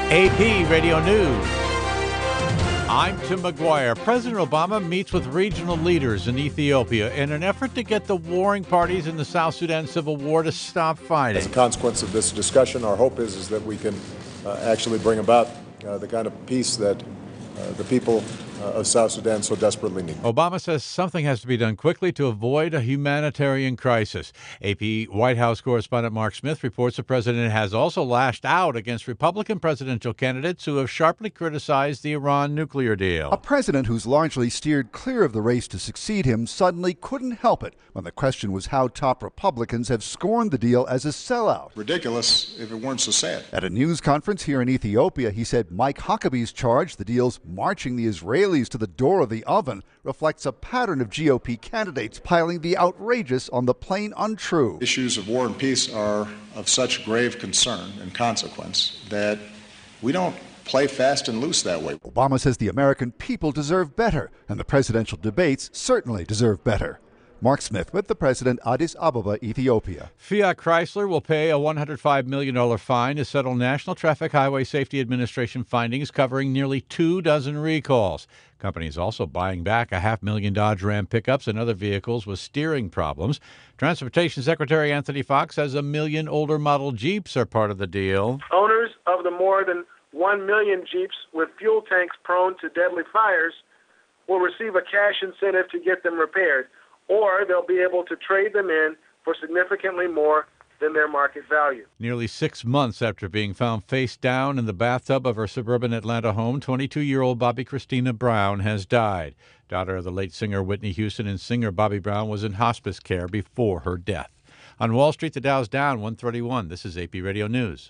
AP Radio News. I'm Tim McGuire. President Obama meets with regional leaders in Ethiopia in an effort to get the warring parties in the South Sudan civil war to stop fighting. As a consequence of this discussion, our hope is that we can actually bring about the kind of peace that the people of South Sudan so desperately need. Obama says something has to be done quickly to avoid a humanitarian crisis. AP White House correspondent Mark Smith reports the president has also lashed out against Republican presidential candidates who have sharply criticized the Iran nuclear deal. A president who's largely steered clear of the race to succeed him suddenly couldn't help it when the question was how top Republicans have scorned the deal as a sellout. Ridiculous if it weren't so sad. At a news conference here in Ethiopia, he said Mike Huckabee's charge the deal's marching the Israelis to the door of the oven reflects a pattern of GOP candidates piling the outrageous on the plain untrue. Issues of war and peace are of such grave concern and consequence that we don't play fast and loose that way. Obama says the American people deserve better, and the presidential debates certainly deserve better. Mark Smith with the president, Addis Ababa, Ethiopia. Fiat Chrysler will pay a $105 million fine to settle National Traffic Highway Safety Administration findings covering nearly 24 recalls. Company is also buying back a $500,000 Dodge Ram pickups and other vehicles with steering problems. Transportation Secretary Anthony Foxx says 1 million older model Jeeps are part of the deal. Owners of the more than 1 million Jeeps with fuel tanks prone to deadly fires will receive a cash incentive to get them repaired, or they'll be able to trade them in for significantly more than their market value. Nearly 6 months after being found face down in the bathtub of her suburban Atlanta home, 22-year-old Bobby Christina Brown has died. Daughter of the late singer Whitney Houston and singer Bobby Brown was in hospice care before her death. On Wall Street, the Dow's down 131. This is AP Radio News.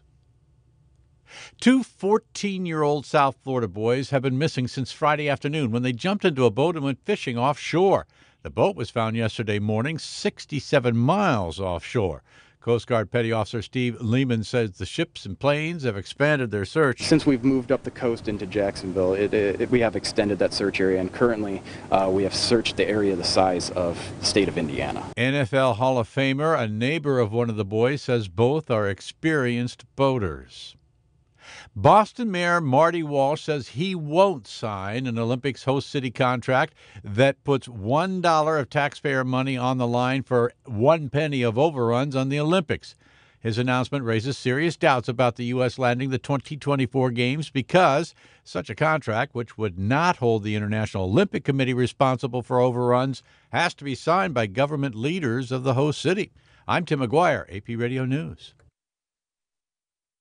2 14-year-old South Florida boys have been missing since Friday afternoon when they jumped into a boat and went fishing offshore. The boat was found yesterday morning 67 miles offshore. Coast Guard Petty Officer Steve Lehman says the ships and planes have expanded their search. Since we've moved up the coast into Jacksonville, we have extended that search area, and currently we have searched the area the size of the state of Indiana. NFL Hall of Famer, a neighbor of one of the boys, says both are experienced boaters. Boston Mayor Marty Walsh says he won't sign an Olympics host city contract that puts $1 of taxpayer money on the line for 1 penny of overruns on the Olympics. His announcement raises serious doubts about the U.S. landing the 2024 Games because such a contract, which would not hold the International Olympic Committee responsible for overruns, has to be signed by government leaders of the host city. I'm Tim McGuire, AP Radio News.